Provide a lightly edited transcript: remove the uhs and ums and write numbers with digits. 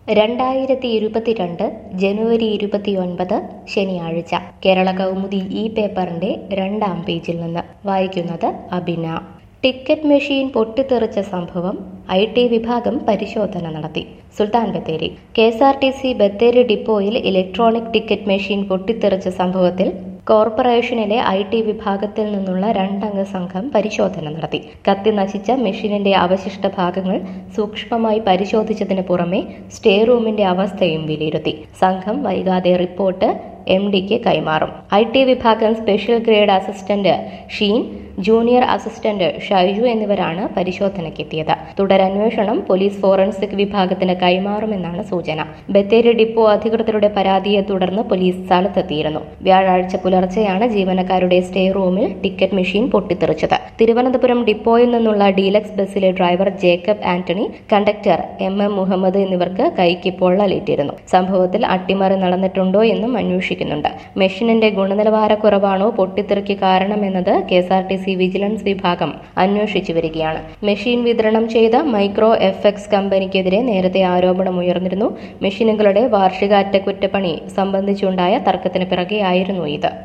2022 ജനുവരി 29 ശനിയാഴ്ച കേരള കൗമുദി ഈ പേപ്പറിന്റെ 2-ാം പേജിൽ നിന്ന് വായിക്കുന്നത് അബിന. ടിക്കറ്റ് മെഷീൻ പൊട്ടിത്തെറിച്ച സംഭവം IT വിഭാഗം പരിശോധന നടത്തി. സുൽത്താൻ ബത്തേരി. KSRTC ബത്തേരി ഡിപ്പോയിൽ ഇലക്ട്രോണിക് ടിക്കറ്റ് മെഷീൻ പൊട്ടിത്തെറിച്ച സംഭവത്തിൽ കോർപ്പറേഷനിലെ IT വിഭാഗത്തിൽ നിന്നുള്ള 2-അംഗ സംഘം പരിശോധന നടത്തി. കത്തി നശിച്ച മെഷീനിന്റെ അവശിഷ്ട ഭാഗങ്ങൾ സൂക്ഷ്മമായി പരിശോധിച്ചതിന് പുറമെ സ്റ്റേ റൂമിന്റെ അവസ്ഥയും വിലയിരുത്തി. സംഘം വൈകാതെ റിപ്പോർട്ട് MDക്ക് കൈമാറും. IT വിഭാഗം special grade assistant Sheen, junior assistant Shaiju എന്നിവരാണ് പരിശോധനയ്ക്കെത്തിയത്. തുടരന്വേഷണം പോലീസ് ഫോറൻസിക് വിഭാഗത്തിന് കൈമാറുമെന്നാണ് സൂചന. ബത്തേരി ഡിപ്പോ അധികൃതരുടെ പരാതിയെ തുടർന്ന് പോലീസ് സ്ഥലത്തെത്തിയിരുന്നു. വ്യാഴാഴ്ച പുലർച്ചെയാണ് ജീവനക്കാരുടെ സ്റ്റേ റൂമിൽ ടിക്കറ്റ് മെഷീൻ പൊട്ടിത്തെറിച്ചത്. തിരുവനന്തപുരം ഡിപ്പോയിൽ നിന്നുള്ള ഡീലക്സ് ബസ്സിലെ driver Jacob Antony, conductor MM Muhammad എന്നിവർക്ക് കൈക്ക് പൊള്ളലേറ്റിരുന്നു. സംഭവത്തിൽ അട്ടിമറി നടന്നിട്ടുണ്ടോ എന്നും അന്വേഷിക്കുന്നുണ്ട്. മെഷീനിന്റെ ഗുണനിലവാരക്കുറവാണോ പൊട്ടിത്തെറിക്ക് കാരണമെന്നത് KSRTC വിജിലൻസ് വിഭാഗം അന്വേഷിച്ചു വരികയാണ്. മെഷീൻ വിതരണം ചെയ്ത മൈക്രോ FX കമ്പനിക്കെതിരെ നേരത്തെ ആരോപണമുയർന്നിരുന്നു. മെഷീനുകളുടെ വാർഷിക അറ്റകുറ്റപ്പണി സംബന്ധിച്ചുണ്ടായ തർക്കത്തിന് പിറകെയായിരുന്നു ഇത്.